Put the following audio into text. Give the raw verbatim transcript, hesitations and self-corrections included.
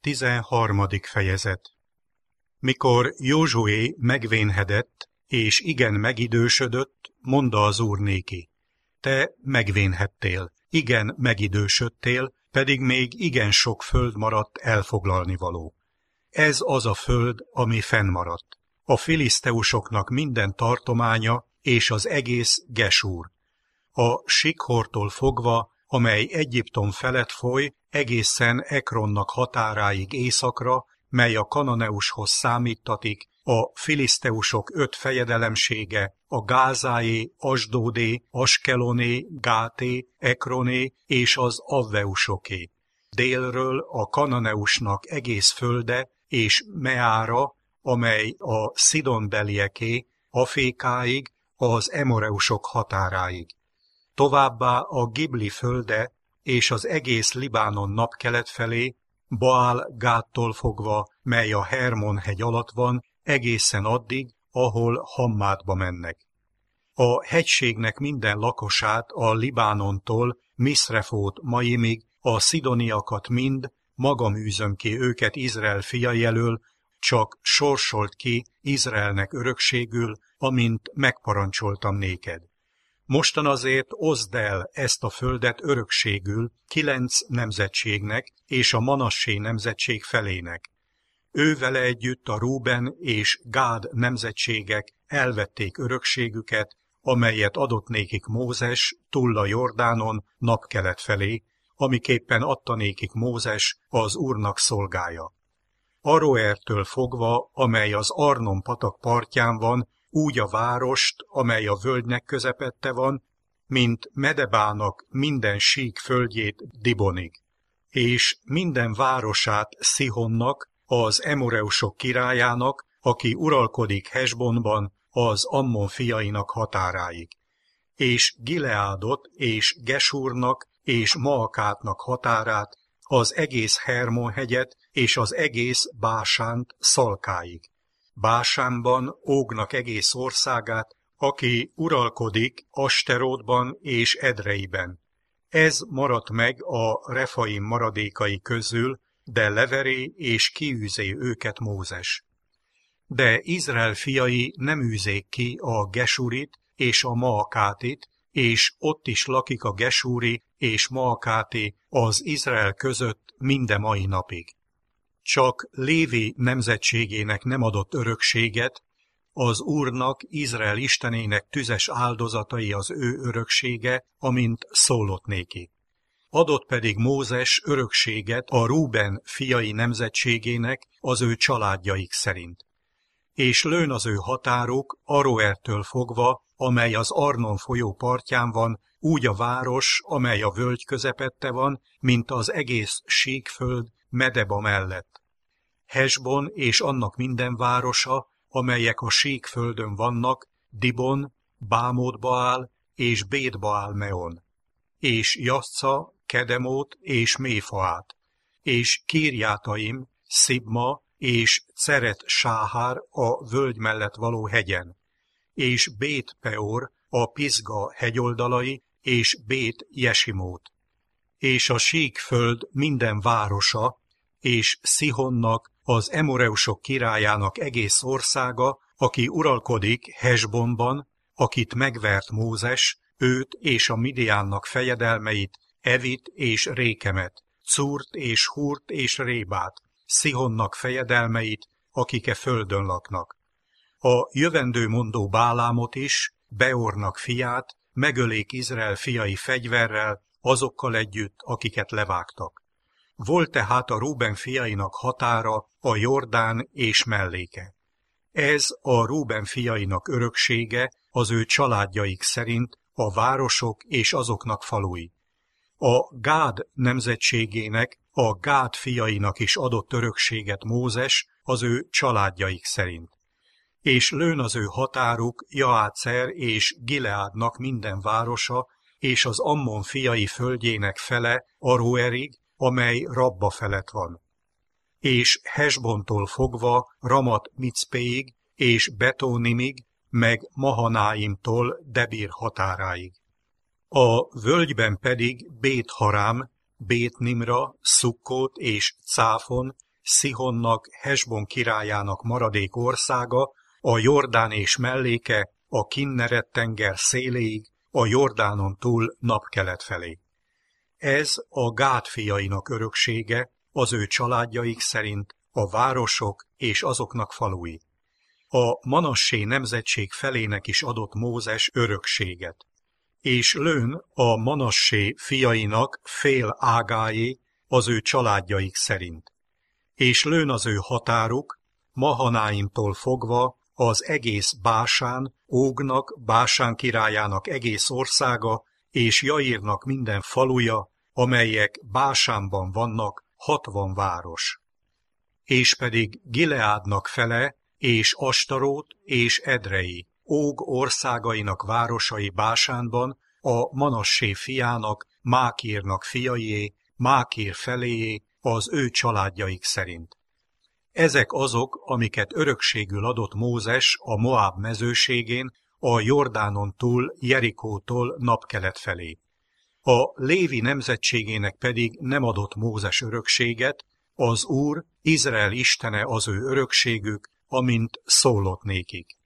Tizenharmadik fejezet. Mikor Józsué megvénhedett, és igen megidősödött, mondta az Úr néki: te megvénhettél, igen megidősödtél, pedig még igen sok föld maradt elfoglalnivaló. Ez az a föld, ami fennmaradt. A filiszteusoknak minden tartománya és az egész Gesúr. A Sikhortól fogva, amely Egyiptom felett foly, egészen Ekronnak határáig északra, mely a Kananeushoz számítatik, a filiszteusok öt fejedelemsége, a Gázáé, Asdódé, Askeloné, Gáté, Ekroné és az Avveusoké. Délről a Kananeusnak egész földe és Meára, amely a Szidonbelieké, Afékáig, az Emoreusok határáig. Továbbá a Gibli földe és az egész Libánon napkelet felé, Baál-Gádtól fogva, mely a Hermon-hegy alatt van, egészen addig, ahol Hammátba mennek. A hegységnek minden lakosát a Libánontól Miszrefót Maimig, a szidoniakat mind, magam űzöm ki őket Izrael fiai elől, csak sorsolt ki Izraelnek örökségül, amint megparancsoltam néked. Mostan azért oszd el ezt a földet örökségül kilenc nemzetségnek és a Manassé nemzetség felének. Ő vele együtt a Rúben és Gád nemzetségek elvették örökségüket, amelyet adott nékik Mózes túl a Jordánon napkelet felé, amiképpen adta nékik Mózes, az Úrnak szolgája. Aroertől fogva, amely az Arnon patak partján van, úgy a várost, amely a völgynek közepette van, mint Medebának minden sík földjét Dibonig, és minden városát Szihonnak, az Emoreusok királyának, aki uralkodik Hesbonban, az Ammon fiainak határáig, és Gileádot és Gesúrnak és Maakátnak határát, az egész Hermon-hegyet és az egész Básánt Szalkáig. Básánban Ógnak egész országát, aki uralkodik Asterótban és Edreiben. Ez maradt meg a Refaim maradékai közül, de leveré és kiűzé őket Mózes. De Izrael fiai nem űzék ki a Gesúrit és a Maakátit, és ott is lakik a Gesúri és Maakáti az Izrael között minden mai napig. Csak Lévi nemzetségének nem adott örökséget, az Úrnak, Izrael istenének tüzes áldozatai az ő öröksége, amint szólott néki. Adott pedig Mózes örökséget a Rúben fiai nemzetségének az ő családjaik szerint. És lőn az ő határuk Aroertől fogva, amely az Arnon folyó partján van, úgy a város, amely a völgy közepette van, mint az egész síkföld Medeba mellett. Hesbon és annak minden városa, amelyek a síkföldön vannak, Dibon, Bámót-Baál és Bét-Baál-meon, és Jassza, Kedemót és Méfaát, és Kirjátaim, Szibma és Ceret-Sáhár a völgy mellett való hegyen, és Bét-Peor a Pizga hegyoldalai és Bét-Jesimót, és a síkföld minden városa, és Szihonnak, az Emoreusok királyának egész országa, aki uralkodik Hesbonban, akit megvert Mózes, őt és a Midiánnak fejedelmeit, Evit és Rékemet, Cúrt és Húrt és Rébát, Szihonnak fejedelmeit, akik e földön laknak. A jövendő mondó Bálámot is, Beornak fiát, megölék Izrael fiai fegyverrel, azokkal együtt, akiket levágtak. Volt tehát a Rúben fiainak határa a Jordán és melléke. Ez a Rúben fiainak öröksége az ő családjaik szerint a városok és azoknak falui. A Gád nemzetségének, a Gád fiainak is adott örökséget Mózes az ő családjaik szerint. És lőn az ő határuk Jaácer és Gileádnak minden városa, és az Ammon fiai földjének fele Aroerig, amely Rabba felett van. És Hesbontól fogva Ramat-Micpéig és Betónimig, meg Mahanáimtól Debir határáig. A völgyben pedig Bét-Harám, Bét-Nimra, Szukkót és Cáfon, Szihonnak, Hesbon királyának maradék országa, a Jordán és melléke, a Kinneret-tenger széléig, a Jordánon túl napkelet felé. Ez a Gád fiainak öröksége, az ő családjaik szerint a városok és azoknak falui. A Manassé nemzetség felének is adott Mózes örökséget. És lőn a Manassé fiainak fél ágáé az ő családjaik szerint. És lőn az ő határuk, Mahanáimtól fogva az egész Básán, Ógnak, Básán királyának egész országa, és Jaírnak minden faluja, amelyek Básánban vannak, hatvan város. És pedig Gileádnak fele, és Astarót és Edrei, Óg országainak városai Básánban, a Manassé fiának, Mákírnak fiaié, Mákír feléjé, az ő családjaik szerint. Ezek azok, amiket örökségül adott Mózes a Moáb mezőségén, a Jordánon túl Jerikótól napkelet felé. A Lévi nemzetségének pedig nem adott Mózes örökséget, az Úr, Izrael istene az ő örökségük, amint szólott nékik.